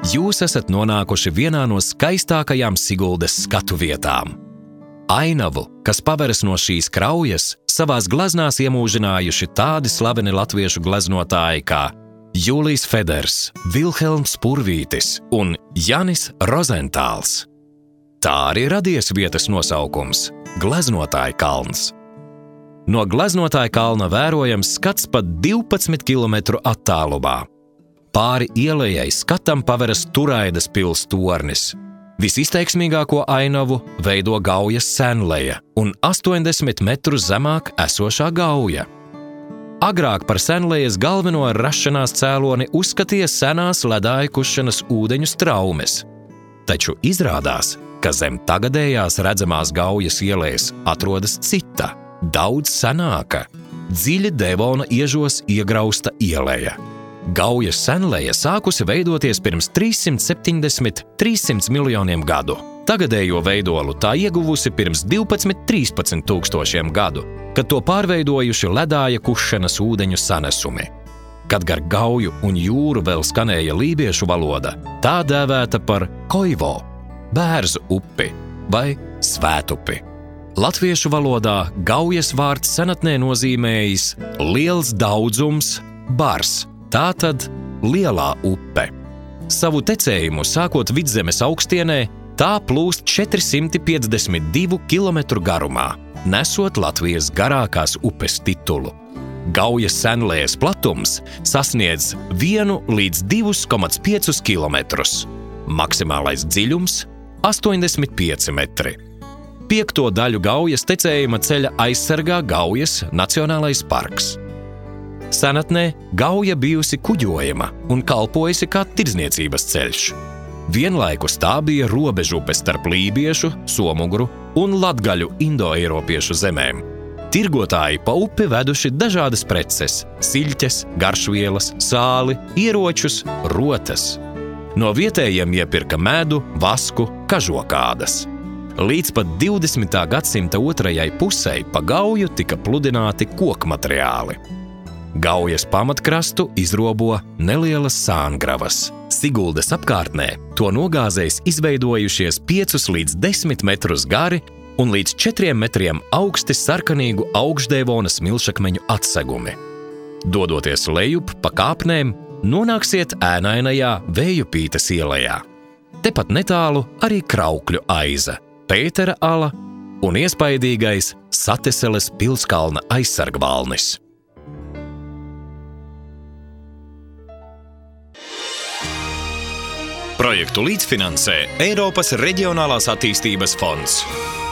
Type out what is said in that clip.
jūs esat nonākuši vienā no skaistākajām Siguldas skatu vietām. Ainavu, kas paveras no šīs kraujas, savās gleznās iemūžinājuši tādi slaveni latviešu gleznotāji kā Jūlijs Feders, Vilhelms Purvītis un Janis Rozentāls. Tā arī radies vietas nosaukums – Gleznotāja kalns. No Gleznotāja kalna vērojams skats pat 12 kilometru attālumā. Pāri ielejai skatam paveras Turaidas pils tornis. Visizteiksmīgāko ainavu veido Gaujas Senleja un 80 metrus zemāk esošā Gauja. Agrāk par Senlejas galveno rašanās cēloni uzskatīja senās ledāju kušanas ūdeņu straumes. Taču izrādās, ka zem tagadējās redzamās Gaujas ielejas atrodas cita, daudz senāka, dziļi Devona iežos iegrausta ieleja. Gaujas Senleja sākusi veidoties pirms 370–300 miljoniem gadu. Tagadējo veidolu tā ieguvusi pirms 12–13 tūkstošiem gadu, kad to pārveidojuši ledāja kušanas ūdeņu sanesumi. Kad gar Gauju un jūru vēl skanēja lībiešu valoda, tā dēvēta par Koivo, bērzu upi vai svētupi. Latviešu valodā Gaujas vārds senatnē nozīmējis liels daudzums, bars, tātad lielā upe. Savu tecējumu sākot Vidzemes augstienē, tā plūst 452 kilometru garumā, nesot Latvijas garākās upes titulu. Gaujas Senlejas platums sasniedz 1 līdz 2,5 kilometrus. Maksimālais dziļums – 85 metri. 5. daļu Gaujas tecējuma ceļa aizsargā Gaujas Nacionālais parks. Senatnē Gauja bijusi kuģojama un kalpojusi kā tirdzniecības ceļš. Vienlaikus tā bija robežupe starp lībiešu, somugru un latgaļu indoeiropiešu zemēm. Tirgotāji pa upi veduši dažādas preces – siļķes, garšvielas, sāli, ieročus, rotas. No vietējiem iepirka medu, vasku, kažokādas. Līdz pat 20. gadsimta otrajai pusei pa Gauju tika pludināti kokmateriāli. Gaujas pamatkrastu izrobo nelielas sāngravas. Siguldas apkārtnē to nogāzēs izveidojušies 5 līdz 10 metrus gari un līdz 4 metriem augsti sarkanīgu augšdevona smilšakmeņu atsegumi. Dodoties lejup pa kāpnēm, nonāksiet ēnainajā Vējupītes ielejā. Tepat netālu arī Kraukļu aiza, Pētera ala un iespaidīgais Sateseles pilskalna aizsargvalnis. Projektu līdzfinansē Eiropas Reģionālās attīstības fonds.